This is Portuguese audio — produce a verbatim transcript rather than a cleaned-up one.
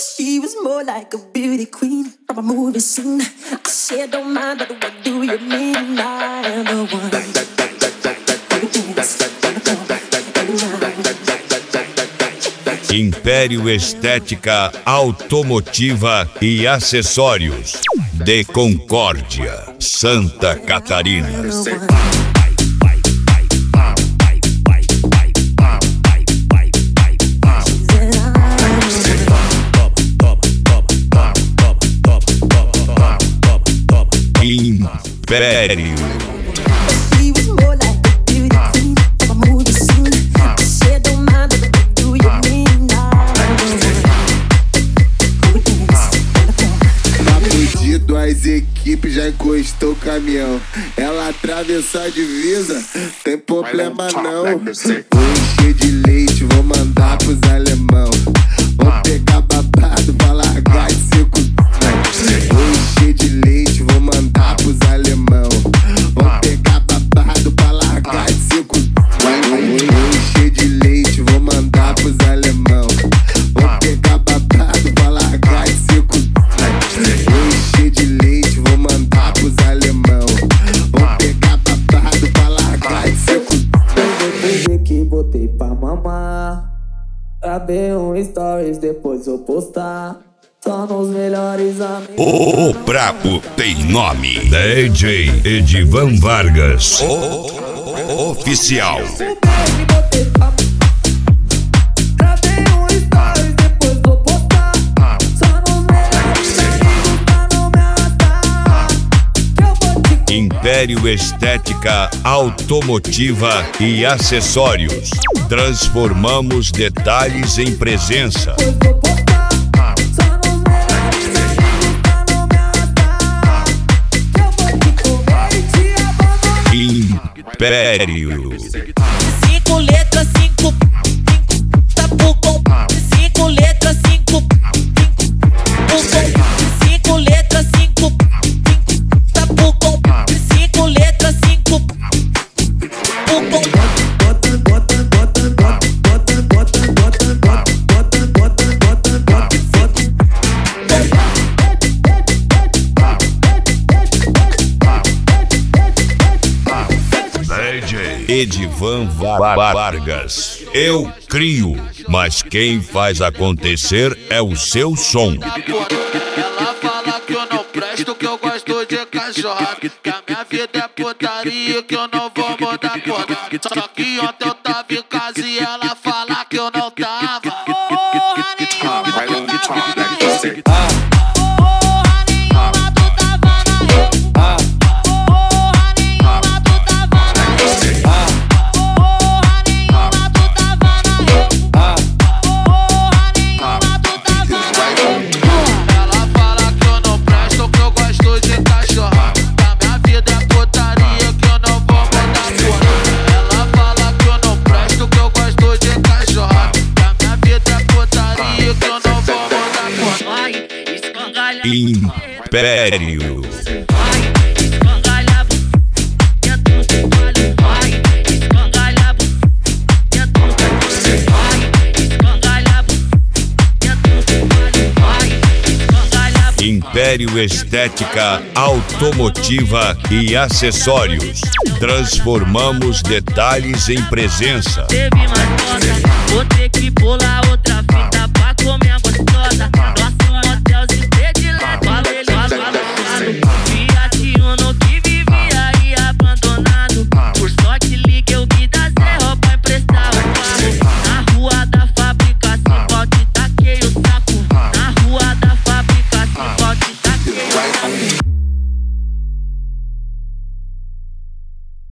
She was more like a beauty queen from a movie scene. I said, don't mind, but what do you mean? I am the one. Império Estética Automotiva e Acessórios de Concórdia, Santa Catarina. Império. As equipes já encostou o caminhão. Ela atravessou a divisa, tem problema não. Vou encher de leite, vou mandar pros alemão. Vou pegar babado pra largar e seco. Vou encher de leite, vou mandar pros alemão. Vou pegar babado pra largar e seco. Vou encher de leite, vou mandar pros alemão. Vou pegar babado pra largar e seco. Vou encher de leite, vou mandar pros alemão. Vou pegar babado pra largar e seco. Desde que botei pra mamar, gravei um stories, depois vou postar. Só nos melhores amigos. O brabo tem nome. D J Edivan Vargas, o oficial. Império Estética Automotiva e Acessórios. Transformamos detalhes em presença. Império. Cinco letras, cinco, cinco, tapucom. Cinco letras, cinco, cinco, cinco letras, cinco, cinco, tapucom. Cinco letras, cinco, tapucom. Edivan Vargas. Eu crio, mas quem faz acontecer é o seu som. Ela fala que eu não presto, que eu gosto de cachorro, que a minha vida é putaria, que eu não vou mudar porra. Só que ontem eu tava em casa e ela fala que eu não tava. Porra nenhuma tu tava. Império. Império Estética Automotiva e Acessórios. Transformamos detalhes em presença. Teve mais foda, vou ter que pular